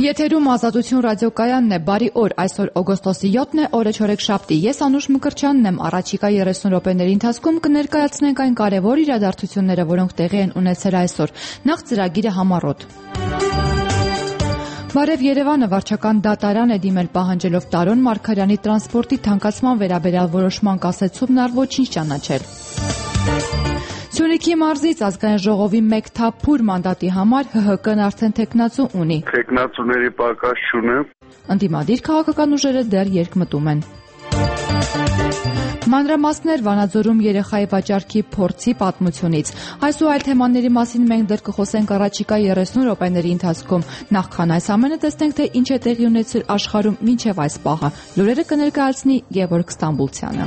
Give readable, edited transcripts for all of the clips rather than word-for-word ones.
Եթերում Ազատություն ռադիոկայանն է, բարի օր, այսօր օգոստոսի 7-ն է, օրը չորեքշաբթի, ես Անուշ Մկրտչյանն եմ, առաջիկա 30 րոպեների ընթացքում կներկայացնենք այն կարևոր իրադարձությունները, որոնք տեղի են ունեցել այսօր, նախ ծրագիրը համառոտ։ Բարև Երևանը վարչական դատարան է դիմել պահանջելով Տարոն Մարգարյանի տրանսպորտի թանկացման վերաբերյալ որոշման կասեցումն առ ոչինչ ճանաչել։ Սյունիքի մարզից ազգային ժողովի 1 թափուր մանդատի համար ՀՀԿ-ն արդեն թեկնածու ունի։ Թեկնածուների պակաս չունեմ։ Ընդդիմադիր քաղաքական ուժերը դեռ երկմտում են։ Մանրամասներ Վանաձորում երեխայի վաճառքի փորձի պատմությունից։ Այս ու այլ թեմաների մասին մենք դեռ կխոսենք առաջիկա 30 րոպեների ընթացքում։ Նախքան այս ամենը տեսնենք, թե ինչ է տեղի ունեցել աշխարհում մինչև այս պահը։ Լուրերը կներկայացնի Գևորգ Ստամբուլցյանը։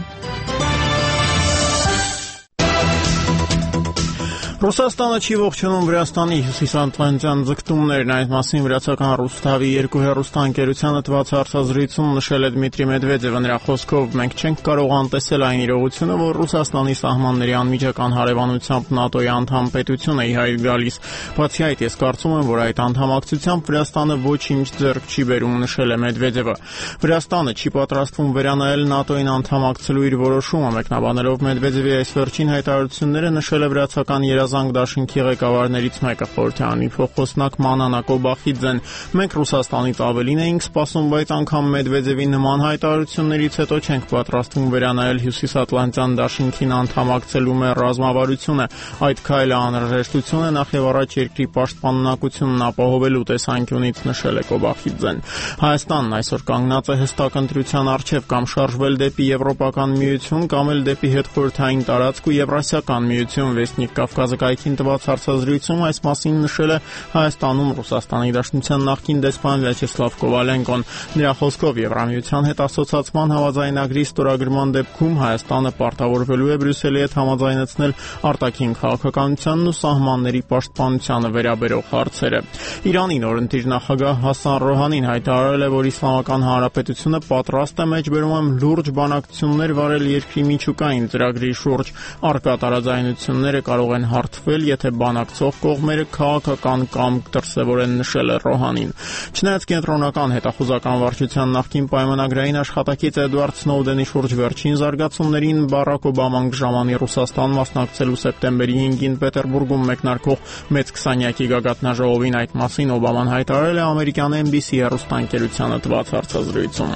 Ռուսաստանը չի ողջունում Վրաստանի հյուսիսատլանտյան ձգտումներն, այդ մասին վրացական Ռուսթավի 2 հեռուստաընկերությանը տված հարցազրույցում նշել է Դմիտրի Մեդվեդևը։ Նրա խոսքով մենք չենք կարող անտեսել այն իրողությունը, որ Ռուսաստանի սահմանների անմիջական հարևանությամբ ՆԱՏՕ-ի անդամ պետություն է ի հայտ գալիս։ Բացի այդ, ես կարծում եմ, որ այդ անդամակցությամբ Վրաստանը ոչինչ ձեռք չի բերում, նշել է Մեդվեդևը։ Վրաստանը չի պատրաստվում վերանայել ՆԱՏՕ-ին անդամակցելու իր որոշումը, մեկնաբանելով Մեդվեդևի այս վերջին հայտարարությունները, նշել է վրացական Զանգ դաշինքի ղեկավարներից մեկը խորհրդարանի փոխոսնակ Մանանա Կոբախիձեն։ Մենք Ռուսաստանից ավելին էինք սպասում, բայց անգամ Մեդվեդևի նման հայտարարություններից հետո չենք պատրաստվում վերանայել հյուսիսատլանտյան դաշինքին անդամակցելու մեր ռազմավարությունը։ Այդ քայլը անհրաժեշտություն է նախ եւ առաջ երկրի պաշտպանունակությունն ապահովելու տեսանկյունից, նշել է Կոբախիձեն։ Հայաստանն այսօր կանգնած է հստակ ընտրության առջև կամ շարժվել դեպի Եվրոպական միություն կամ էլ դեպի հետխորհրդային տարածք ու Եվրասիական միություն, Վեսնիկ Կավկազը Կայքին տված հարցազրույցում այս մասին նշել է Հայաստանում Ռուսաստանի Դաշնության նախկին դեսպան Վյաչեսլավ Կովալենկոն։ Նրա խոսքով Եվրամիության հետ ասոցացման համաձայնագրի ստորագրման դեպքում Հայաստանը պարտավորվելու է Բրյուսելի հետ համաձայնեցնել արտաքին քաղաքականությանն ու սահմանների պաշտպանությանը վերաբերող հարցերը։ Իրանի նորընտիր նախագահ Հասան Ռոհանին հայտարարել է, որ Իսլամական Հանրապետությունը պատրաստ է մեջբերում լուրջ բանակցություններ վարել երկրի միջուկային ծրագրի շուրջ։ Առկա տարաձայնությունները կարող են հարթվել, եթե բանակցող կողմերը քաղաքական կամք դրսևորեն, նշել է Ռոհանին։ Չնայած կենտրոնական հետախուզական վարչության նախկին պայմանագրային աշխատակից Էդվարդ Սնոուդենի շուրջ վերջին զարգացումներին, Բարակ Օբաման կժամանի Ռուսաստան մասնակցելու սեպտեմբերի 5-ին Պետերբուրգում մեկնարկող մեծ 20-յակի գագաթնաժողովին, այդ մասին Օբաման հայտարարել է ամերիկյան NBC հեռուստաընկերությանը տված հարցազրույցում։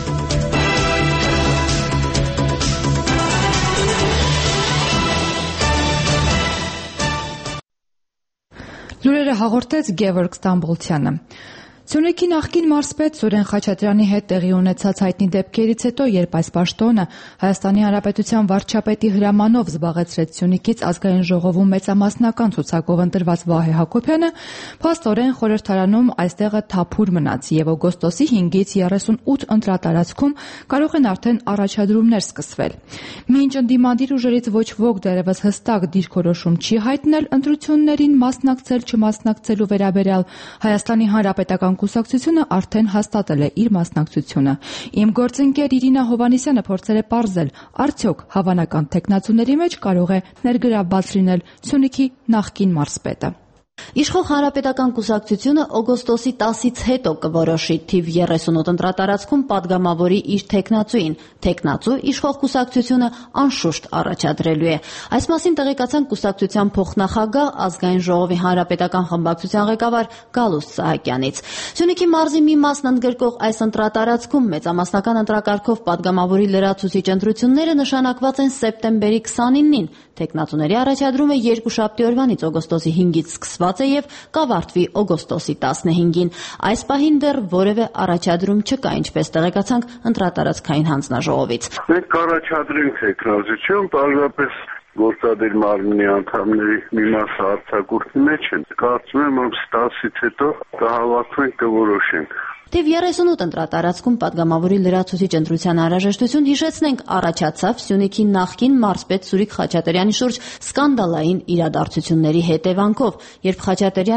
Լուրերը հաղորդեց Գևորգ Ստամբուլցյանը։ Սյունիքի նախկին մարզպետ Սուրեն Խաչատրյանի հետ տեղի ունեցած հայտնի դեպքերից հետո, երբ այս պաշտոնը Հայաստանի Հանրապետության վարչապետի հրամանով զբաղեցրեց Սյունիքից ազգային ժողովում մեծամասնական ցուցակով ընտրված Վահե Հակոբյանը, փաստորեն խորհրդարանում այստեղը թափուր մնաց եւ օգոստոսի 5-ից 38 ընտրատարածքում կարող են արդեն առաջադրումներ սկսվել։ Մինչ ընդդիմադիր ուժերից ոչ ոք դեռևս հստակ դիրքորոշում չի հայտնել ընտրություններին մասնակցել-չմասնակցելու վերաբերյալ, Հայաստանի Հանրապետական կուսակցությունը արդեն հաստատել է իր մասնակցությունը։ Իմ գործընկեր Իրինա Հովհաննիսյանը փորձել է պարզել, արդյոք հավանական թեկնածուների մեջ կարող է ներգրավված լինել Սյունիքի նախկին մարզպետը։ Իշխող Հանրապետական կուսակցությունը օգոստոսի 10-ից հետո կորոշի թիվ 38 ընտրատարածքում պատգամավորի իր թեկնածուին։ Թեկնածու իշխող կուսակցությունը անշուշտ առաջադրելու է։ Այս մասին տեղեկացան կուսակցության փոխնախագահ, ազգային ժողովի հանրապետական խմբակցության ղեկավար Գալուստ Սահակյանից։ Սյունիքի մարզի մի մասն ընդգրկող այս ընտրատարածքում մեծամասնական ընտրակարգով պատգամավորի լրացուցիչ ընտրությունները նշանակված են սեպտեմբերի 29-ին։ Թեկնածուների առաջադրումը երկուշաբթի օրվանից օգոստոսի 5-ից սկսված է եւ կավարտվի օգոստոսի 15-ին։ Այս պահին դեռ որևէ առաջադրում չկա, ինչպես տեղեկացանք ընտրատարածքային հանձնաժողովից։ Մենք կառաջադրենք թեկնածություն, պարզապես գործադիր մարմնի անդամների մի մասը արձակուրդի մեջ են։ Կարծում եմ, որ 10-ից հետո կհավաքվենք, կորոշենք։ Թիվ 38 ընտրատարածքում պատգամավորի լրացուցիչ ընտրության անհրաժեշտություն, հիշեցնենք, առաջացավ Սյունիքի նախկին մարզպետ Սուրիկ Խաչատրյանի շուրջ սկանդալային իրադարձությունների հետևանքով, երբ Խաչատրյանը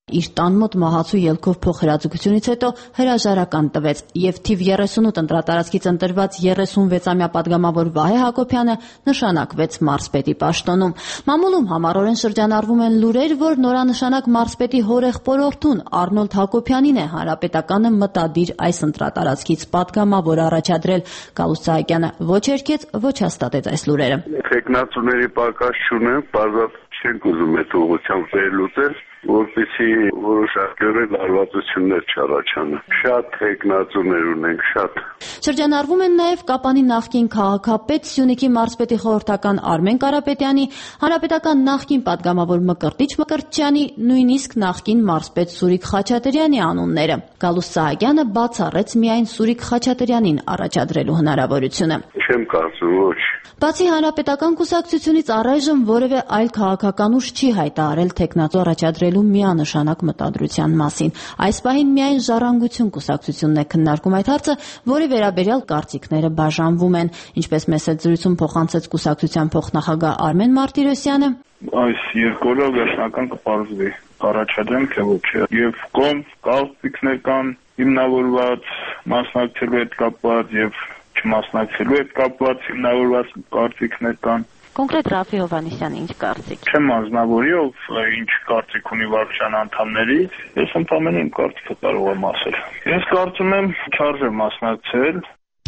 Իր տան մոտ մահացու ելքով փոխհրաձգությունից հետո հրաժարական տվեց եւ թիվ 38 ընտրատարածքից ընտրված 36-ամյա падգամավոր Վահե Հակոբյանը նշանակվեց մարզպետի պաշտոնում։ Մամուլում համառորեն շրջանառվում են լուրեր, որ նորանշանակ մարզպետի հորեղբորորդուն Արնոլդ Հակոբյանին է հանրապետականը մտադիր այս ընտրատարածքից падգամավոր առաջադրել։ Գալուստ Սահակյանը ոչ երգեց, ոչ հաստատեց այս լուրերը։ Տեխնացուների պակաս չունեն, բազատ չենք ուզում այդ ուղղությամբ վերլուծել, որպեսզի որոշակիորեն լարվածություններ չառաջանան։ Շատ տեխնացուներ ունենք, շատ։ Շրջանառվում են նաև Կապանի նախկին քաղաքապետ, Սյունիքի մարզպետի խորհրդական Արմեն Կարապետյանի, հանրապետական նախկին падգամավոր Մկրտիչ Մկրտչյանի, նույնիսկ նախկին մարզպետ Սուրիկ Խաչատրյանի անունները։ Գալուստ Սահակյանը բացառեց միայն Սուրիկ Խաչատրյանին առաջադրելու հնարավորությունը։ Չեմ կարծում, ոչ։ Բացի հանրապետական կուսակցությունից առայժմ որևէ այլ քաղաքական ուժ չի հայտարարել տեխնացու առաջադրելու միանշանակ մտադրության մասին։ Այս պահին միայն Ժառանգություն կուսակցությունն է քննարկում այդ հարցը, որի վերաբերյալ կարծիքները բաժանվում են։ Ինչպես մեծ զրույցում փոխանցեց կուսակցության փոխնախագահ Արմեն Մարտիրոսյանը, այս երկու օրը վերջնական կպարզվի առաջադրեմ թե ոչ։ Եվ կողմ կարծիքներ կան հիմնավորված մասնակցելու հետ կապված եւ չմասնակցելու հետ կապված հիմնավորված կարծիքներ կան։ Կոնկրետ Ռաֆի Հովհաննիսյանը ինչ կարծիք։ Չեմ անձնավորի, ով ինչ կարծիք ունի վարչության անդամներից, ես ընդամենը իմ կարծիքը կարող եմ ասել։ Ես կարծում եմ չարժե մասնակցել։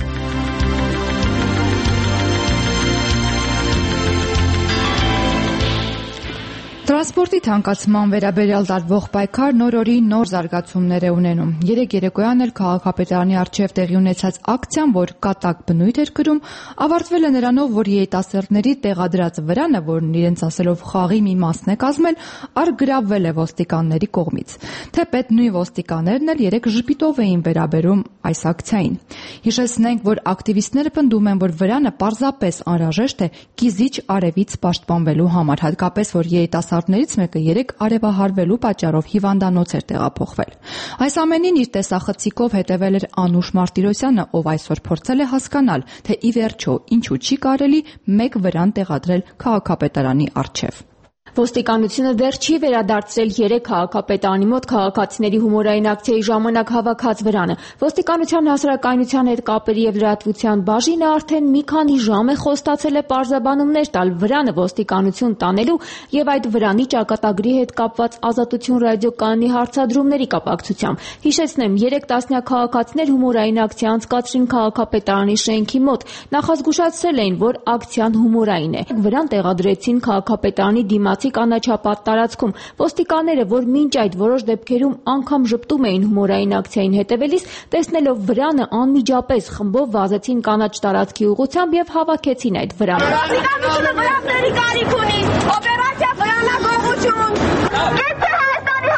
Տրանսպորտի թանկացման վերաբերյալ տարվող պայքարն օր-օրի նոր զարգացումներ է ունենում։ Երեկ երեկոյան էլ քաղաքապետարանի առջև տեղի ունեցած ակցիան, որ կատակ բնույթ էր կրում, ավարտվել է նրանով, որ երիտասարդների տեղադրած վրանը, որն իրենց ասելով խաղի մի մասն է կազմել, արգրավվել է ոստիկանների կողմից։ Թեպետ նույն ոստիկաններն էլ երեկ ժպիտով էին վերաբերում այս ակցիային։ Հիշեցնենք, որ ակտիվիստները պնդում են, որ վրանը պարզապես անհրաժեշտ է կիզիչ արևից պաշտպանվելու համար, հատկապես որ երիտասարդներից մեկը երեկ արևահարվելու պատճառով հիվանդանոց էր տեղափոխվել։ Այս ամենին իր տեսախցիկով հետևել էր Անուշ Մարտիրոսյանը, ով այսօր փորձել է հասկանալ, թե ի վերջո ինչու չի կարելի մեկ վրան տեղադրել քաղաքապետարանի առջև։ Ոստիկանությունը դեռ չի վերադարձրել 3 քաղաքապետարանի մոտ քաղաքացիների հումորային ակցիայի ժամանակ հավաքած վրանը։ Ոստիկանության հասարակայնության հետ կապերի եւ լրատվության բաժինը արդեն մի քանի ժամ է խոստացել է պարզաբանումներ տալ վրանը ոստիկանություն տանելու եւ այդ վրանի ճակատագրի հետ կապված Ազատություն ռադիոկայանի հարցադրումների կապակցությամբ։ Հիշեցնեմ, 3 տասնյակ քաղաքացիներ հումորային ակցիա անցկացրին քաղաքապետարանի շենքի մոտ։ Նախազգուշացրել էին, որ ակցիան հումորային է։ Վրան տեղադրեցին քաղաքապետարանի դիմացի կանաչապատ տարածքում։ Ոստիկանները, որ մինչ այդ որոշ դեպքերում անգամ ժպտում էին հումորային ակցիային հետևելիս, տեսնելով վրանը անմիջապես խմբով վազեցին կանաչ տարածքի ուղղությամբ եւ հավաքեցին այդ վրանը։ Ոստիկանությունը վրանների կարիք ունի։ Օպերացիա վրանագողություն։ Կեցե Հայաստանի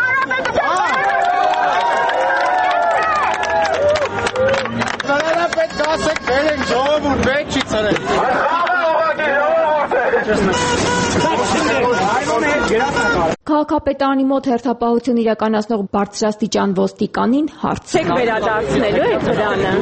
Հանրապետության։ Վրանապետ դասեք բերենք ժողովուրդ պետք չի ծրել։ Քաղաքապետարանի մոտ հերթապահություն իրականացնող բարձրաստիճան ոստիկանին հարց եք վերադարձնելու այդ վրանը։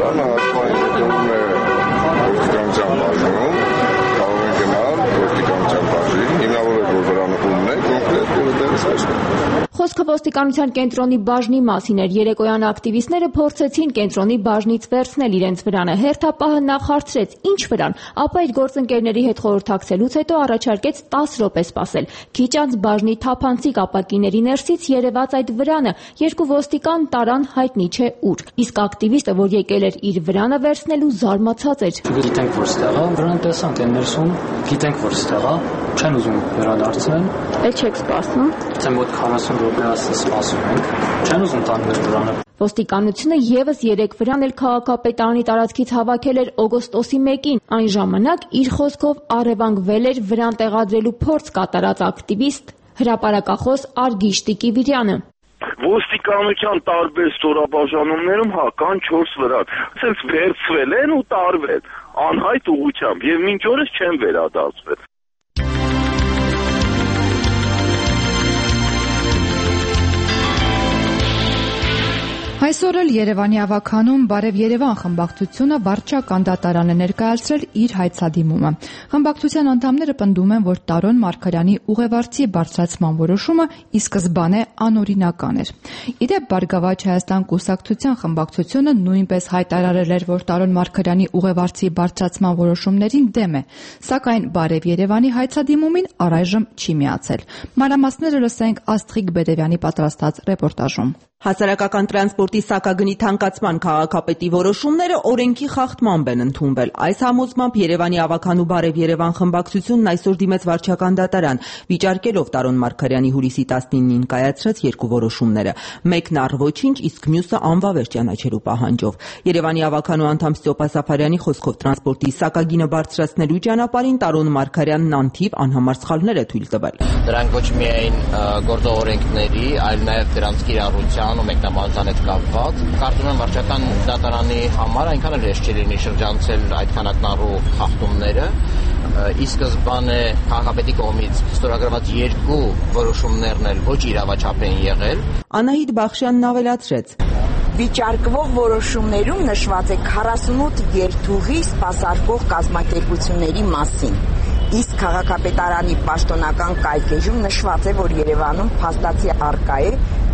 Խոսքը ոստիկանության կենտրոնի բաժնի մասին էր։ Երեկոյան ակտիվիստները փորձեցին կենտրոնի բաժնից վերցնել իրենց վրանը։ Հերթապահը նախ հարցրեց՝ ինչ վրան, ապա իր գործընկերների հետ խորհրդակցելուց հետո առաջարկեց 10 րոպե սպասել։ Քիչ անց բաժնի թափանցիկ ապակիների ներսից երևաց այդ վրանը, 2 ոստիկան տարան հայտնի չէ ուր։ Իսկ ակտիվիստը, որ եկել էր իր վրանը վերցնելու, զարմացած էր։ Գիտենք, որ ստեղա, վրան տեսանք այն ներսում, գիտենք, որ ստեղա, չեն ուզում վերադարձնել։ Էլ չեք սպասում։ Ցեմ մոտ 40 րոպե սպասում ենք, չեն ուզում տան մեր վրանը։ Ոստիկանությունը եւս 3 վրան էլ քաղաքապետարանի տարածքից հավաքել էր օգոստոսի 1-ին։ Այն ժամանակ իր խոսքով առևանգվել էր վրան տեղադրելու փորձ կատարած ակտիվիստ հրապարակախոս Արգիշ Տիկիվիրյանը։ Ոստիկանության տարբեր ստորաբաժանումներում կան 4 վրան։ Ցենց վերցվել են ու տարվել անհայտ ուղղությամբ եւ մինչ օրս չեն վերադարձվել։ Այսօր էլ Երևանի ավագանում Բարև Երևան խմբակցությունը վարչական դատարան է ներկայացրել իր հայցադիմումը։ Խմբակցության անդամները պնդում են, որ Տարոն Մարգարյանի ուղևարցի բարձրացման որոշումը ի սկզբանե անօրինական էր։ Իդեպ Բարգավաճ Հայաստան կուսակցության խմբակցությունը նույնպես հայտարարել էր, որ Տարոն Մարգարյանի ուղևարցի բարձրացման որոշումներին դեմ է, սակայն Բարև Երևանի հայցադիմումին առայժմ չի միացել։ Մանրամասները լսենք Աստղիկ Բերևյանի պատրաստած ռեպորտաժում։ Հասարակական տրանսպորտի սակագնի թանկացման քաղաքապետի որոշումները օրենքի խախտմամբ են ընդունվել։ Այս համոզմամբ Երևանի ավագանու Բարև Երևան խմբակցությունն այսօր դիմեց վարչական դատարան, վիճարկելով Տարոն Մարգարյանի հուլիսի 19-ին կայացրած երկու որոշումները։ Մեկն առ ոչինչ, իսկ մյուսը անվավեր ճանաչելու պահանջով։ Երևանի ավագանու անդամ Ստյոպա Սաֆարյանի խոսքով տրանսպորտի սակագինը բարձրացնելու ճանապարհին Տարոն Մարգարյանն անթիվ անհամար սխալներ է թույլ տվել։ Դրանք ոչ միայն գործող օրենքների, այլ նաև դրանց կիրառության ու մեկնաբանության հետ կապված։ Կարծում եմ վարչական դատարանի համար այնքան էլ հեշտ չի լինի շրջանցել այդ քանակնառու խախտումները։ Ի սկզբանե քաղաքապետի կողմից ստորագրված երկու որոշումներն էլ ոչ իրավաչափ են եղել։ Անահիտ Բախշյանն ավելացրեց. Վիճարկվող որոշումներում նշված է 48 երթուղի սպասարկող կազմակերպությունների մասին։ Իսկ քաղաքապետարանի պաշտոնական կայքեջում նշված է, որ Երևանում փաստացի առկա է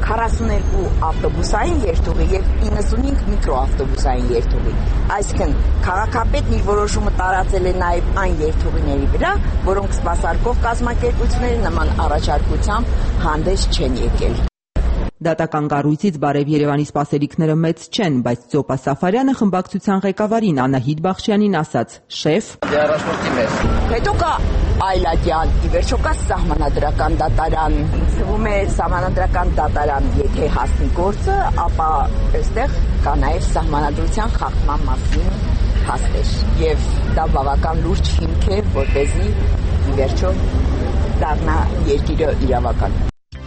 42 ավտոբուսային երթուղի եւ 95 միկրոավտոբուսային երթուղի։ Այսինքն քաղաքապետն իր որոշումը տարածել է նաեւ այն երթուղիների վրա, որոնք սպասարկող կազմակերպությունները նման առաջարկությամբ հանդես չեն եկել։ Դատական կառույցից Բարև Երևանի սպասելիքները մեծ չեն, բայց Ստյոպա Սաֆարյանը խմբակցության ղեկավարին Անահիտ Բախշյանին ասաց. «Շեֆ, առաջնորդի մեզ։ Հետո կա այլատյան, ի վերջո կա սահմանադրական դատարան։ Թվում է սահմանադրական դատարան, եթե հասնի գործը, ապա այստեղ կա նաև սահմանադրության խախտման մասին փաստեր։ Եվ դա բավական լուրջ հիմք է, որպեսզի ի վերջո դառնա երկիրը իրավական»։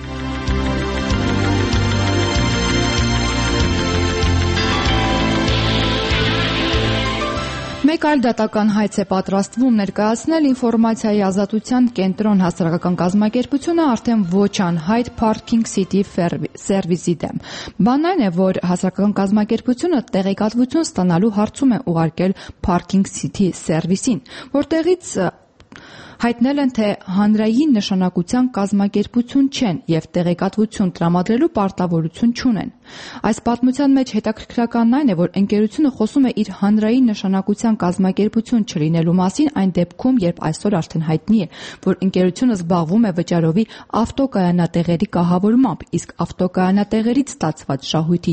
Մեկ այլ դատական հայց է պատրաստվում ներկայացնել ինֆորմացիայի ազատության կենտրոն հասարակական կազմակերպությունը արդեն ոչ անհայտ Parking City Service-ի դեմ։ Բանն այն է, որ հասարակական կազմակերպությունը տեղեկատվություն ստանալու հարցում է ուղարկել Parking City Service-ին, որտեղից հայտնել են, թե հանրային նշանակության կազմակերպություն չեն եւ տեղեկատվություն տրամադրելու պարտավորություն չունեն։ Այս պատմության մեջ հետաքրքրականն այն է, որ ընկերությունը խոսում է իր հանրային նշանակության կազմակերպություն չլինելու մասին այն դեպքում, երբ այսօր արդեն հայտնի է, որ ընկերությունը զբաղվում է վճարովի ավտոկայանատեղերի կահավորմամբ, իսկ ավտոկայանատեղերից ստացված շահույթի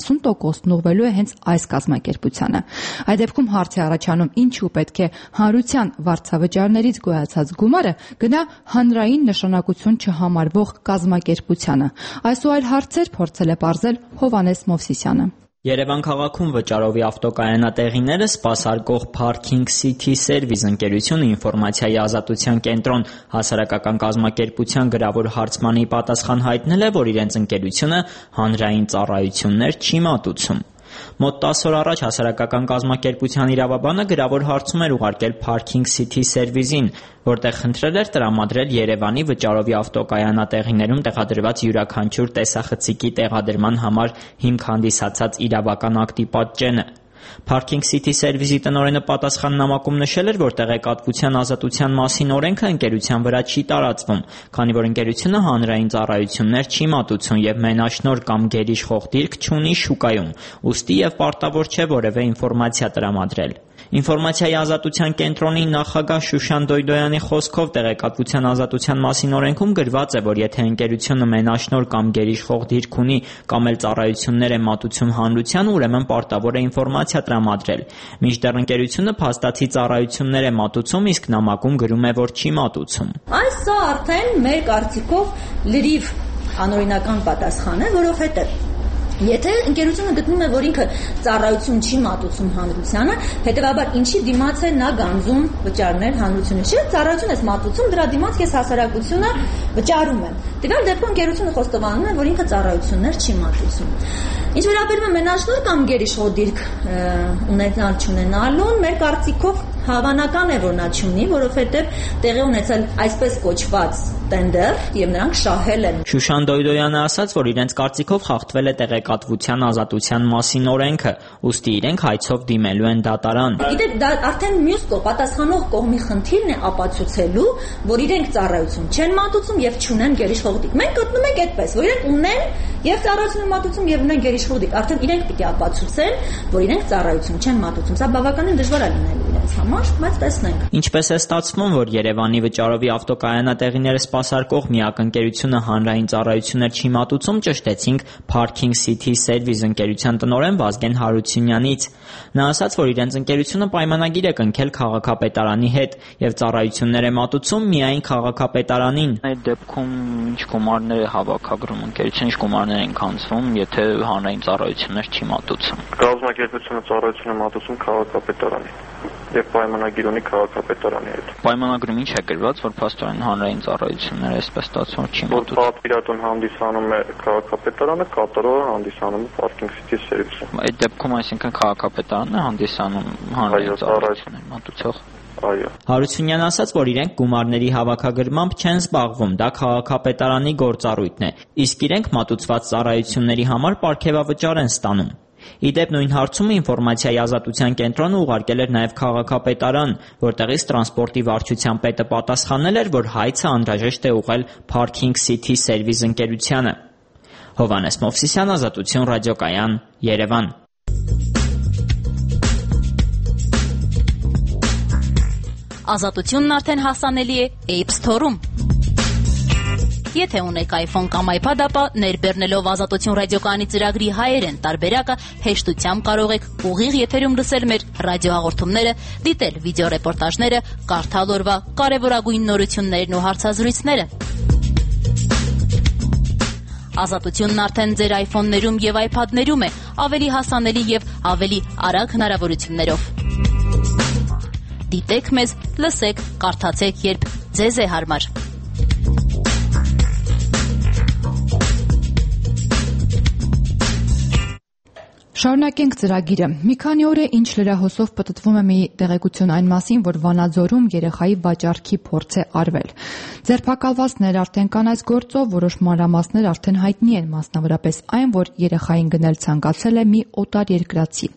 70%-ն ուղղվելու է հենց այս կազմակերպությանը։ Այդ դեպքում հարց է առաջանում, ինչու պետք է հանրության վարձավճարներից գոյացած գումարը գնա հանրային նշանակություն չհամարվող կազմակերպությանը։ Այս ու այլ հարցեր փորձել է պարզել Հովհաննես Մովսիսյանը։ Երևան քաղաքում վճարովի ավտոկայանատեղիները սպասարկող Parking City Service ընկերությունը ինֆորմացիայի ազատության կենտրոն հասարակական կազմակերպության գրավոր հարցմանի պատասխան հայտնել է, որ իրենց ընկերությունը հանրային ծառայություններ չի մատուցում։ Մոտ 10 օր առաջ հասարակական կազմակերպության իրավաբանը գրավոր հարցում էր ուղարկել Parking City Service-ին, որտեղ խնդրել էր տրամադրել Երևանի վճարովի ավտոկայանատեղիներում տեղադրված յուրաքանչյուր տեսախցիկի տեղադրման համար հիմք հանդիսացած իրավական ակտի պատճենը։ Parking City Service-ի տնօրենը պատասխան նամակում նշել էր, որ տեղեկատվության ազատության մասին օրենքը ընկերության վրա չի տարածվում, քանի որ ընկերությունը հանրային ծառայություններ չի մատուցում եւ մենաշնորհ կամ գերիշխող դիրք չունի շուկայում, ուստի եւ պարտավոր չէ որևէ ինֆորմացիա տրամադրել։ Ինֆորմացիայի ազատության կենտրոնի նախագահ Շուշան Դոյդոյանի խոսքով տեղեկատվության ազատության մասին օրենքում գրված է, որ եթե ընկերությունը մենաշնորհ կամ գերիշխող դիրք ունի կամ էլ ծառայություններ է մատուցում հանրության, ուրեմն պարտավոր է ինֆորմացիա տրամադրել։ Մինչդեռ ընկերությունը փաստացի ծառայություններ է մատուցում, իսկ նամակում գրում է, որ չի մատուցում։ Այս սա արդեն մեր կարծիքով լրիվ անօրինական պատասխան է, որովհետև եթե ընկերությունը գտնում է, որ ինքը ծառայություն չի մատուցում հանրությանը, հետևաբար ինչի դիմաց է նա գանձում վճարներ հանրությունը։ Չէ, ծառայություն ես մատուցում, դրա դիմաց ես հասարակությունը վճարում եմ։ Տվյալ դեպքում ընկերությունը խոստովանում է, որ ինքը ծառայություններ չի մատուցում։ Ինչ վերաբերում է մենաշնորհ կամ գերիշխող դիրք ունենալ չունենալուն, մեր կարծիքով Հավանական է, որ նա չունի, որովհետև տեղի ունեցել այսպես կոչված տենդեր եւ նրանք շահել են։ Շուշան Դոյդոյանը ասաց, որ իրենց կարծիքով խախտվել է տեղեկատվության ազատության մասին օրենքը, ուստի իրենք հայցով դիմելու են դատարան։ Գիտեք, դա արդեն մյուս պատասխանող կողմի խնդիրն է ապացուցելու, որ իրենք ծառայություն չեն մատուցում եւ չունեն գերիշխողդիկ։ Մենք գտնում ենք այդպես, որ իրենք ունեն եւ ծառայություն են մատուցում եւ ունեն գերիշխողդիկ։ Արդեն իրենք պիտի ապացուցեն, որ իրենք ծառայություն չեն մատուցում։ Սա բավականին դժվար է լինելու իրենց համար, բայց տեսնենք։ Ինչպես է ստացվում, որ Երևանի վճարովի ավտոկայանատեղիները սպասարկող միակ ընկերությունը հանրային ծառայություններ չի մատուցում, ճշտեցինք Parking City Service ընկերության տնօրեն Վազգեն Հարությունյանից։ Նա ասաց, որ իրենց ընկերությունը պայմանագիր է կնքել քաղաքապետարանի հետ եւ ծառայություններ է մատուցում միայն քաղաքապետարանին։ Այդ դեպքում ինչ գումարներ է հավաքագրում ընկերությունը, ինչ գումարներ են քանձվում, եթե հանրային ծառայություններ չի մատուցում։ Կազմակերպությունը ծառայություն է մատուցում քաղաքապետարանին եւ պայմանագիր ունի քաղաքապետարանի հետ։ Պայմանագրում ինչ է գրված, որ փաստորեն հանրային ծառայությունները այսպես ստացվում չի մատուցում։ Որ պատվիրատուն հանդիսանում է քաղաքապետարանը, կատարողը հանդիսանում է Parking City Service-ը։ Այդ դեպքում այսինքն քաղաքապետարանն է հանդիսանում հանրային ծառայություններ մատուցող։ Այո։ Հարությունյանն ասաց, որ իրենք գումարների հավաքագրմամբ չեն զբաղվում, դա քաղաքապետարանի գործառույթն է, իսկ իրենք մատուցված ծառայությունների համար պարգևավճար են ստանում։ Իդեպ նույն հարցումը ինֆորմացիայի ազատության կենտրոնը ուղարկել էր նաև քաղաքապետարան, որտեղից տրանսպորտի վարչության պետը պատասխանել էր, որ հայցը անհրաժեշտ է ուղղել Parking City Service ընկերությանը։ Հովհաննես Մովսիսյան, Ազատություն ռադիոկայան, Երևան։ Ազատությունն արդեն հասանելի է App Store-ում։ Եթե ունեք iPhone կամ iPad, ապա ներբեռնելով Ազատություն ռադիոկայանի ծրագրի հայերեն տարբերակը հեշտությամբ կարող եք ուղիղ եթերում լսել մեր ռադիոհաղորդումները, դիտել վիդեոռեպորտաժները, կարդալ օրվա կարևորագույն նորություններն ու հարցազրույցները։ Ազատությունն արդեն ձեր iPhone-ներում եւ iPad-ներում է, ավելի հասանելի եւ ավելի արագ հնարավորություններով։ Դիտեք մեզ, լսեք, կարդացեք, երբ ձեզ է հարմար։ Շարունակենք ծրագիրը։ Մի քանի օր է ինչ լրահոսով պտտվում է մի տեղեկություն այն մասին, որ Վանաձորում երեխայի վաճառքի փորձ է արվել։ Ձերբակալվածներ արդեն կան այս գործով, որոշ մանրամասներ արդեն հայտնի են, մասնավորապես այն, որ երեխային գնել ցանկացել է մի օտարերկրացի։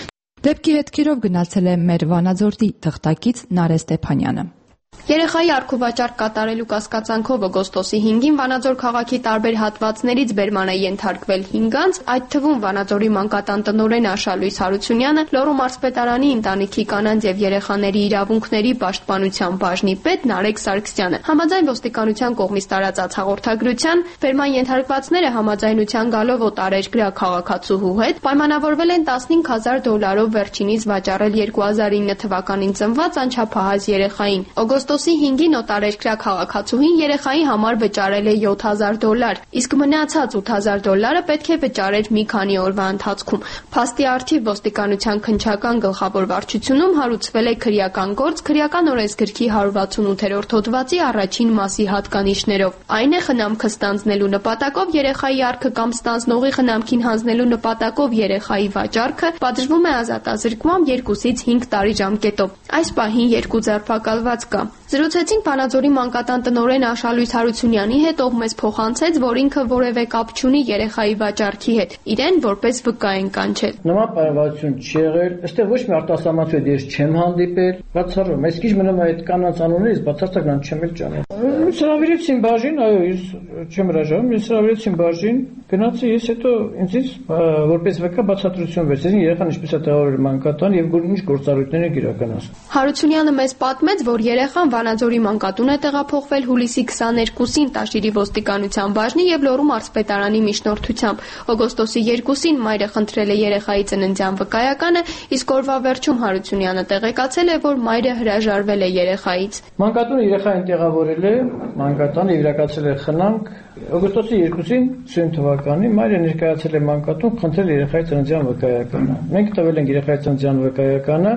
Դեպքի հետքերով գնացել է մեր Վանաձորի թղթակից Նարէ Ստեփանյանը։ Երեխայի առքուվաճառք կատարելու կասկածանքով օգոստոսի 5-ին Վանաձոր քաղաքի տարբեր հատվածներից բերման է ենթարկվել 5 անձ, այդ թվում Վանաձորի մանկատան տնօրեն Աշալույս Հարությունյանը, Լոռու մարզպետարանի ընտանիքի կանանց եւ երեխաների իրավունքների պաշտպանության բաժնի պետ Նարեկ Սարգսյանը։ Համաձայն ոստիկանության կողմից տարածած հաղորդագրության, բերման ենթարկվածները համաձայնության գալով օտարերկրյա քաղաքացուհու հետ պայմանավորվել են $15,000 վերջինիս վաճառել 2009 թվականին ծնված անչափահաս երեխային։ Օգոստոսի 5-ին օտարերկրյա քաղաքացուհին երեխայի համար վճարել է $7,000, իսկ մնացած $8,000 պետք է վճարեր մի քանի օրվա ընթացքում։ Փաստի առթիվ ոստիկանության քննչական գլխավոր վարչությունում հարուցվել է քրեական գործ քրեական օրենսգրքի 168-րդ հոդվածի առաջին մասի հատկանիշներով։ Այն է խնամքը ստանձնելու նպատակով երեխայի առքը կամ ստանձնողի խնամքին հանձնելու նպատակով երեխայի վաճառքը պատժվում է ազատազրկմամբ 2-ից 5 տարի ժամկետով։ Այս պահին 2 ձերբակալված կա։ Զրուցեցինք Վանաձորի մանկատան տնօրեն Աշալույս Հարությունյանի հետ, ով մեզ փոխանցեց, որ ինքը որևէ կապ չունի երեխայի վաճառքի հետ։ Իրեն որպես վկա են կանչել։ Նման պայմանություն չի եղել, այստեղ ոչ մի արտասահմանցու ես չեմ հանդիպել, բացառում, ես քիչ մնում այդ կանանց անուններից բացարձակ նրան չեմ էլ ճանաչում։ Սրավիրեցին բաժին, այո, ես չեմ հրաժարվում, ես սրավիրեցին բաժին, գնացի ես հետո ինձից որպես վկա բացատրություն վերցրեցին երեխան ինչպես է տեղավորել մանկատան եւ ինչ գործառույթներ է իրականացնում։ Հարությունյանը մեզ պատմեց, որ երեխան Վանաձորի մանկատուն է տեղափոխվել հուլիսի 22-ին Տաշիրի ոստիկանության բաժնի եւ Լոռու մարզպետարանի միջնորդությամբ։ Օգոստոսի 2-ին մայրը խնդրել է երեխայի ծննդյան վկայականը, իսկ օրվա վերջում Հարությունյանը տեղեկացել է, որ մայրը հրաժարվել է երեխայից։ Մանկատունը երեխային տեղավորել է մանկատան եւ իրականացել է խնամք օգոստոսի 2-ին 20 թվականին մայրը ներկայացել է մանկատուն, խնդրել երեխայի ծննդյան վկայականը։ Մենք տվել ենք երեխայի ծննդյան վկայականը,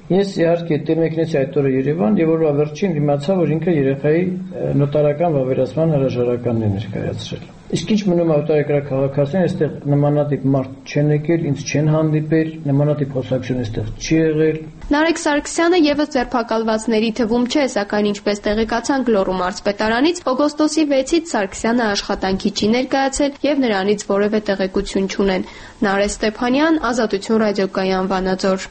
Ես իհարկե տեմեկնեցի այդ օրը Երևան եւ օրվա վերջին իմացա, որ ինքը երեխայի նոտարական վավերացման հրաժարականն է ներկայացրել։ Իսկ ինչ մնում է օտարերկրյա քաղաքացին, այստեղ նմանատիպ մարդ չեն եկել, ինձ չեն հանդիպել, նմանատիպ խոսակցություն այստեղ չի եղել։ Նարեկ Սարգսյանը եւս ձերբակալվածների թվում չէ, սակայն ինչպես տեղեկացան Գլոռու մարզպետարանից, օգոստոսի 6-ից Սարգսյանը աշխատանքի չի ներկայացել եւ նրանից որևէ տեղեկություն չունեն։ Նարեկ Ստեփանյան, Ազատություն ռադիոկայան, Վանաձոր։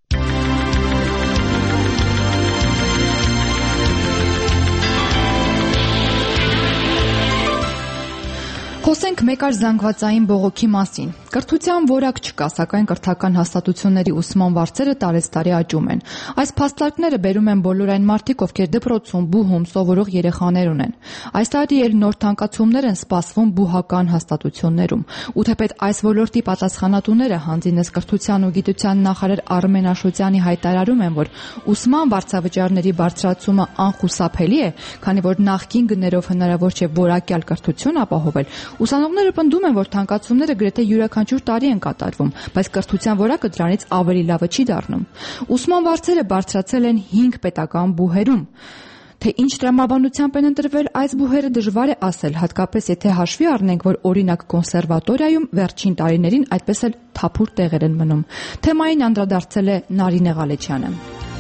Խոսենք մեկ այլ զանգվածային բողոքի մասին։ Կրթության որակ չկա, սակայն կրթական հաստատությունների ուսման վարձերը տարեցտարի աճում են։ Այս փաստարկները բերում են բոլոր այն մարդիկ, ովքեր դպրոցում, բուհում սովորող երեխաներ ունեն։ Այս տարի էլ նոր թանկացումներ են սպասվում բուհական հաստատություններում։ Ու թեպետ այս ոլորտի պատասխանատուները հանձինս կրթության ու գիտության նախարար Արմեն Աշոտյանի հայտարարում են, որ ուսման վարձավճարների բարձրացումը անխուսափելի է, քանի որ նախկին գներով հնարավոր չէ որակյալ կրթություն ապահովել։ Ուսանողները պնդում են, որ թանկացումները գրեթե յուրաքանչյուր տարի են կատարվում, բայց կրթության որակը դրանից ավելի լավը չի դառնում։ Ուսման վարձերը բարձրացել են 5 պետական բուհերում։ Թե ինչ տրամաբանությամբ են ընտրվել այս բուհերը դժվար է ասել, հատկապես եթե հաշվի առնենք, որ օրինակ կոնսերվատորիայում վերջին տարիներին այդպես էլ թափուր տեղեր են մնում։ Թեմային անդրադարձել է Նարինե Ղալեչյանը։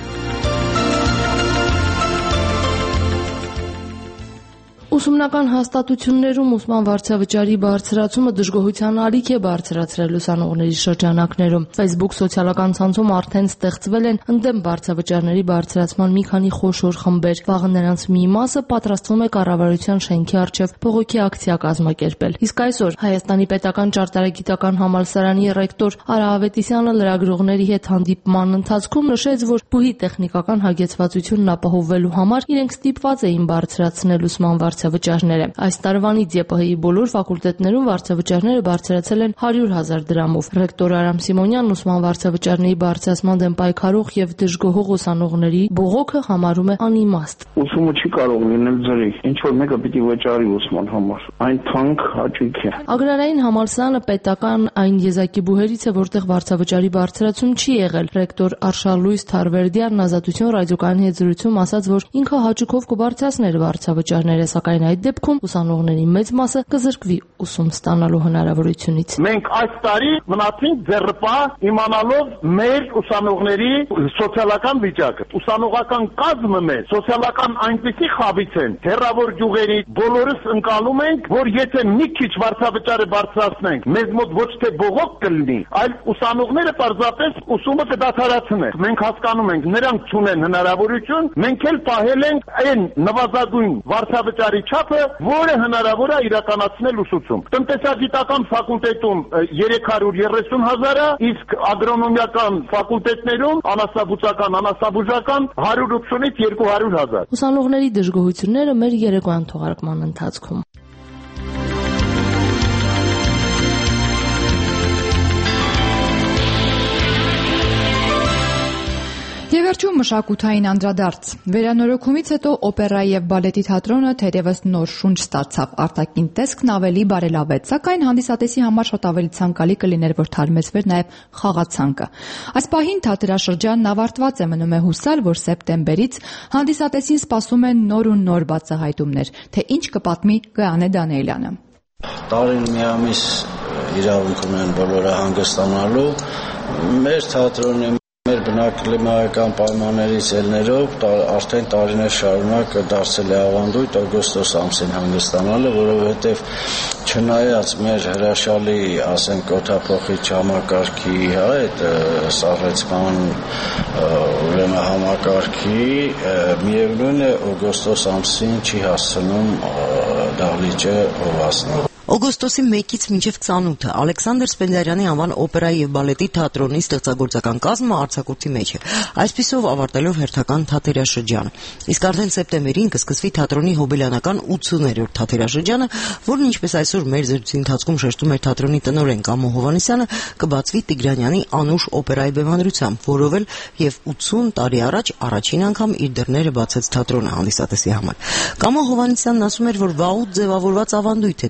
Ուսումնական հաստատություններում ուսման վարձավճարի բարձրացումը դժգոհության ալիք է բարձրացրել ուսանողների շրջանակներում։ Facebook սոցիալական ցանցում արդեն ստեղծվել են ընդդեմ վարձավճարների բարձրացման մի քանի խոշոր խմբեր։ Վաղը նրանց մի մասը պատրաստվում է կառավարության շենքի առջև բողոքի ակցիա կազմակերպել։ Իսկ այսօր Հայաստանի պետական ճարտարագիտական համալսարանի ռեկտոր Արա Ավետիսյանը լրագրողների հետ հանդիպման ընթացքում նշեց, որ բուհի տեխնիկական հագեցվածությունն ապահովելու համար իրենք ստիպված էին բարձրացնել ուսման վարձավճարները։ Այս տարվանից ԵՊՀ-ի բոլոր ֆակուլտետներում վարձավճարները բարձրացել են 100,000 դրամով։ Ռեկտոր Արամ Սիմոնյանն ուսման վարձավճարների բարձրացման դեմ պայքարող եւ դժգոհող ուսանողների բողոքը համարում է անիմաստ։ Ուսումը չի կարող լինել ձրի, ինչ որ մեկը պիտի վճարի ուսման համար։ Այն թանկ հաճույք է։ Ագրարային համալսարանը պետական այն եզակի բուհերից է, որտեղ վարձավճարի բարձրացում չի եղել։ Ռեկտոր Արշալույս Թարվերդյանն Ազատություն ռադիոկայանի հետ զրույցում ասաց, որ ինքը հաճույքով կբարձրացներ վարձավճարները, սակայն այդ դեպքում ուսանողների մեծ մասը կզրկվի ուսում ստանալու հնարավորությունից։ Մենք այս տարի մնացինք ձեռնպահ իմանալով մեր ուսանողների սոցիալական վիճակը։ Ուսանողական կազմը մեր սոցիալական այնպիսի խաբից են, հեռավոր գյուղերի բոլորս ընկալում ենք, որ եթե մի քիչ վարձավճարը բարձրացնենք, մեզ մոտ ոչ թե բողոք կլինի, այլ ուսանողները պարզապես ուսումը կդադարեցնեն։ Մենք հասկանում ենք, նրանք չունեն հնարավորություն, մենք էլ պահել ենք այն նվազագույն վարձավճարի չափը, որը հնարավոր է իրականացնել ուսուցում։ Տնտեսագիտական ֆակուլտետում 330,000, իսկ ագրոնոմիական ֆակուլտետներում անասնաբուծական 180-ից 200,000։ Ուսանողների դժգոհությունները մեր երեկոյան թողարկման ընթացքում։ Եվ վերջում մշակութային անդրադարձ։ Վերանորոգումից հետո օպերայի եւ բալետի թատրոնը թերևս նոր շունչ ստացավ, արտաքին տեսքն ավելի բարելավեց, սակայն հանդիսատեսի համար շատ ավելի ցանկալի կլիներ, որ թարմեցվեր նաեւ խաղացանկը։ Այս պահին թատերաշրջանն ավարտված է, մնում է հուսալ, որ սեպտեմբերից հանդիսատեսին սպասում են նոր ու նոր բացահայտումներ, թե ինչ կպատմի Գայանե Դանիելյանը։ Տարին մի ամիս իրավունք ունեն բոլորը հանգստանալու, մեր թատրոնի մեր բնակլիմայական պայմաններից ելներով արդեն տարիներ շարունակ դարձել է ավանդույթ օգոստոս ամսին հանգստանալը, որովհետև չնայած մեր հրաշալի, ասենք, օդափոխիչ համակարգի այդ սառեցման ուրեմն համակարգի միևնույն է օգոստոս ամսին չի հասցնում դահլիճը հովացնել։ Օգոստոսի 1-ից մինչև 28-ը Ալեքսանդր Սպենդիարյանի անվան օպերայի եւ բալետի թատրոնի ստեղծագործական կազմը արձակուրդի մեջ է, այսպիսով ավարտելով հերթական թատերաշրջանը։ Իսկ արդեն սեպտեմբերին կսկսվի թատրոնի հոբելյանական 80-րդ թատերաշրջանը, որն ինչպես այսօր մեր զրույցի ընթացքում շեշտում էր թատրոնի տնօրեն Կամո Հովհաննիսյանը, կբացվի Տիգրանյանի անուշ օպերայի բեմադրությամբ, որով էլ եւ 80 տարի առաջ առաջին անգամ իր դռները բացեց թատրոնը հանդիսատեսի համար։ Կամո Հովհաննիսյանն ասում էր, որ վաղուց ձևավորված ավանդույթ է թատերաշրջանը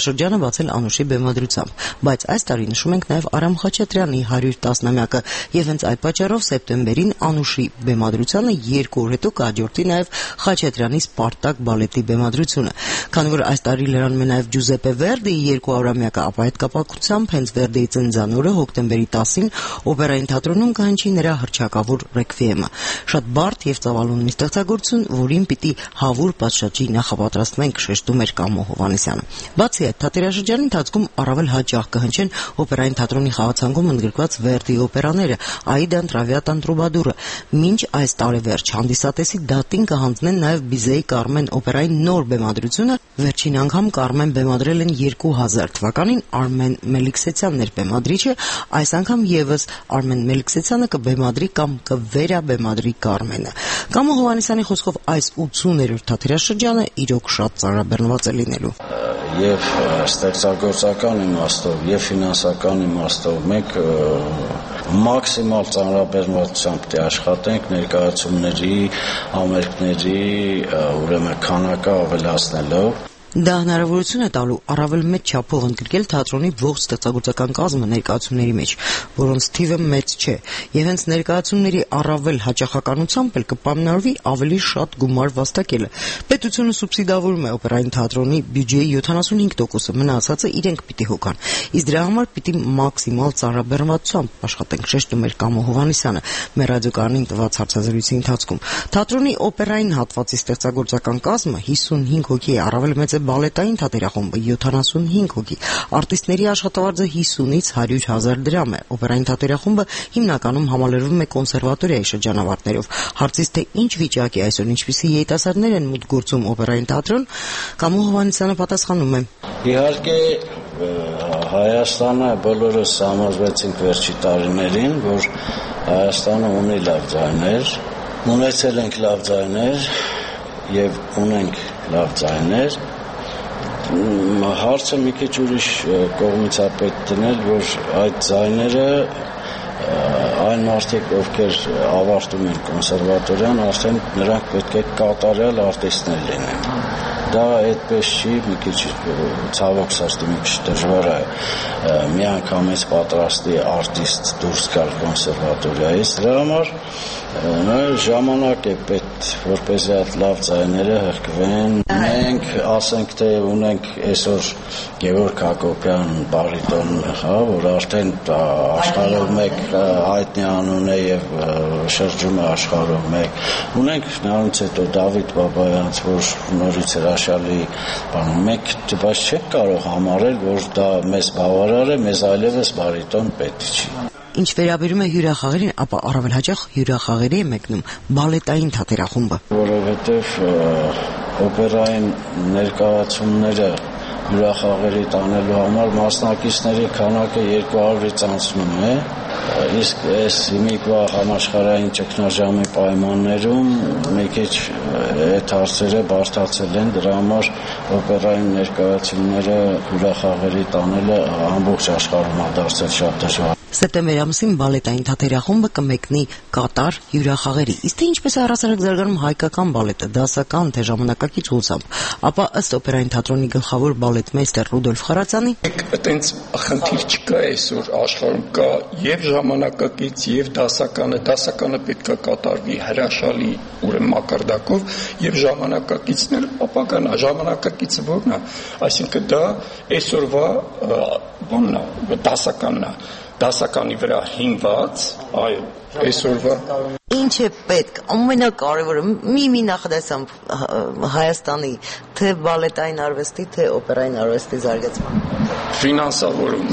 թատերաշրջանը բացել Անուշի բեմադրությամբ, բայց այս տարի նշում ենք նաև Արամ Խաչատրյանի 110-ամյակը եւ հենց այդ պատճառով սեպտեմբերին Անուշի բեմադրությանը 2 օր հետո կհաջորդի նաև Խաչատրյանի Սպարտակ բալետի բեմադրությունը։ Քանի որ այս տարի լրանում է նաև Ջուզեպե Վերդիի 200-ամյակը, ապա այդ կապակցությամբ հենց Վերդիի ծննդյանօրը հոկտեմբերի 10-ին Օպերային թատրոնում կհնչի նրա հռչակավոր ռեքվիեմը։ Շատ բարդ եւ ծավալուն մի ստեղծագործություն, որին պիտի հավուր պատշաճի նախապատրաստվենք, շեշտում էր Կամո Հովհաննիսյանը։ Բացի այդ, թատերաշրջանի ընթացքում առավել հաճախ կհնչեն Օպերային թատրոնի խաղացանկում ընդգրկված Վերդիի օպերաները՝ Աիդան, Տրավիատան, Տրուբադուրը։ Մինչ այս տարեվերջ հանդիսատեսի դատին կհանձնեն նաև Բիզեի Կարմեն օպերայի նոր բեմադրությունը։ Վերջին անգամ Կարմեն բեմադրել են 2000 թվականին, Արմեն Մելիքսեցյանն էր բեմադրիչը, այս անգամ եւս Արմեն Մելիքսեցյանը կբեմադրի կամ կվերաբեմադրի Կարմենը։ Կամո Հովհաննիսյանի խոսքով այս 80-րդ թատերաշրջանը իրոք շատ ծանրաբեռնված է լինելու։ Եվ ստեղծագործական իմաստով, եւ ֆինանսական իմաստով մենք մաքսիմալ ծանրաբեռնվածությամբ պետք է աշխատենք ներկայացումների, համերգների, ուրեմն քանակը ավելացնելով։ Դա հնարավորություն է տալու առավել մեծ չափով ընդգրկել թատրոնի ողջ ստեղծագործական կազմը ներկայացումների մեջ, որոնց թիվը մեծ չէ, եւ հենց ներկայացումների առավել հաճախականությամբ էլ կպայմանավորվի ավելի շատ գումար վաստակելը։ Պետությունը սուբսիդավորում է օպերային թատրոնի բյուջեի 75%-ը, մնացածը իրենք պիտի հոգան։ Իսկ դրա համար պիտի մաքսիմալ ծանրաբեռնվածությամբ աշխատենք, շեշտում էր Կամո Հովհաննիսյանը մեր ռադիոկայանին տված հարցազրույցի ընթացքում։ Թատրոնի օպերային հատվածի ստեղծագործական կազմը 55 հոգի է, առավել մեծ բալետային թատերախումբը 75 հոգի, արտիստների աշխատավարձը 50-ից 100,000 դրամ է։ Օպերային թատերախումբը հիմնականում համալրվում է կոնսերվատորիայի շրջանավարտներով։ Հարցից թե ինչ վիճակ է այսօր, ինչպիսի երիտասարդներ են մուտք գործում օպերային թատրոն, Կամո Հովհաննիսյանը պատասխանում է. Իհարկե Հայաստանը բոլորս համոզվեցինք վերջի տարիներին, որ Հայաստանը ունի լավ ձայներ, ունեցել ենք լավ ձայներ եւ ունենք լավ ձայներ։ Հարցը մի քիչ ուրիշ կողմից է պետք դնել, որ այդ ձայները այն մարդիկ, ովքեր ավարտում են կոնսերվատորիան, արդեն նրանք պետք է կատարյալ արտիստներ լինեն։ Դա այդպես չի, մի քիչ ցավոք սաստի մի քիչ դժվար է միանգամից պատրաստի արտիստ դուրս գալ կոնսերվատորիայից։ Դրա համար ժամանակ է պետք, որպեսզի այդ լավ ձայները հղկվեն։ Մենք ասենք թե ունենք այսօր Գևորգ Հակոբյան բարիտոն, որ արդեն աշխարհով մեկ հայտնի անուն է եւ շրջում է աշխարհով մեկ։ Ունենք նրանից հետո Դավիթ Բաբայանց, որ նորից հրաշալի բան, մենք բայց չենք կարող համարել, որ դա մեզ բավարար է, մեզ այլևս բարիտոն պետք չի։ Ինչ վերաբերում է հյուրախաղերին, ապա առավել հաճախ հյուրախաղերի է մեկնում բալետային թատերախումբը, որովհետև օպերային ներկայացումները հյուրախաղերի տանելու համար մասնակիցների քանակը 200-ից անցնում է, իսկ այս հիմիկվա համաշխարհային ճգնաժամի պայմաններում մի քիչ այդ հարցերը բարդացել են, դրա համար օպերային ներկայացումները հյուրախաղերի տանելը ամբողջ աշխարհում է դարձել շատ դժվար։ Սեպտեմբեր ամսին բալետային թատերախումբը կմեկնի Կատար հյուրախաղերի։ Իսկ թե ինչպես է առասարակ զարգանում հայկական բալետը, դասական թե ժամանակակից ուղղությամբ, ապա ըստ օպերային թատրոնի գլխավոր բալետմեյստեր Ռուդոլֆ Խարացյանի, այտենց խնդիր չկա այսօր աշխարհում, կա եւ ժամանակակից եւ դասականը պետք է կատարվի հրաշալի ուրեմն մակարդակով եւ ժամանակակիցն էլ ապագան է, ժամանակակիցը որն է, այսինքն դա այսօրվա բանն է, դասականն է, դասականի վրա հիմնված, այո, այսօրվա ինչ է պետք, ամենակարևորը մի նախադասությամբ Հայաստանի թե բալետային արվեստի, թե օպերային արվեստի զարգացման ֆինանսավորում։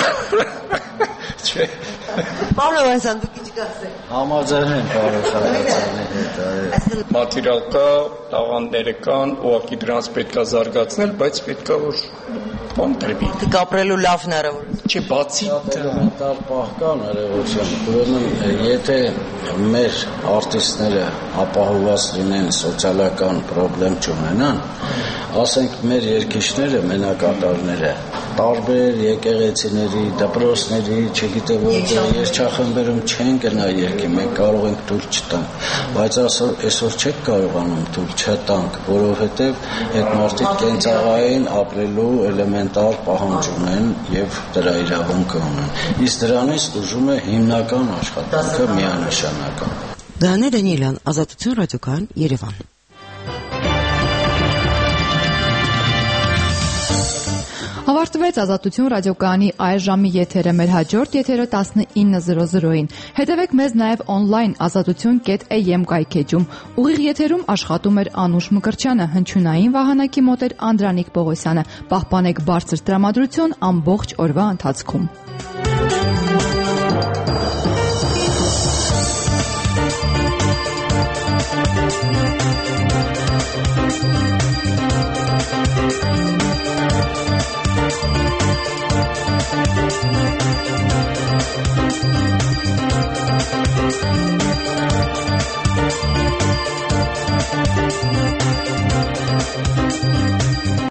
Չէ։ Պարոն Հովհաննիսյան, դուք ինչ կասեք։ Համաձայն եմ պարոն Խարացյանի հետ։ Մատերիալ կա, տաղանդները կան, ուղղակի դրանց պետք է զարգացնել, բայց պետք է որ բան տրվի։ Կապրելու լավ հնարավորություն։ Չէ, բացի տալ պահկան արևություն, ուրեմն եթե մեր արտիստները ապահովված լինեն սոցիալական խնդրեմ չունենան, ասենք մեր երկիշները, մենակատարները, տարբեր եկեղեցիների, դպրոցների, չգիտեմ որտեղ երգչախմբերում չեն գնա երգի, մենք կարող ենք թույլ չտանք, բայց այսօր չեք կարողանում թույլ չտանք, որովհետև այդ մարդիկ կենցաղային ապրելու էլեմենտար պահանջ ունեն եւ դրա իրավունքը ունեն։ Իսկ դրանից ուժում է հիմնական աշխատանքը միանշանական։ Դանիել Դանիելյան, Ազատություն ռադիոկայան, Երևան։ Ավարտվեց Ազատություն ռադիոկայանի այս ժամի եթերը, մեր հաջորդ եթերը 19:00-ին։ Հետևեք մեզ նաև on-line azatutyon.am կայքեջում։ Ուղիղ եթերում աշխատում էր Անուշ Մկրտչյանը, հնչյունային վահանակի մոտ էր Անդրանիկ Պողոսյանը։ Պահպանեք բարձր տրամադրություն ամբողջ օրվա ընթացքում։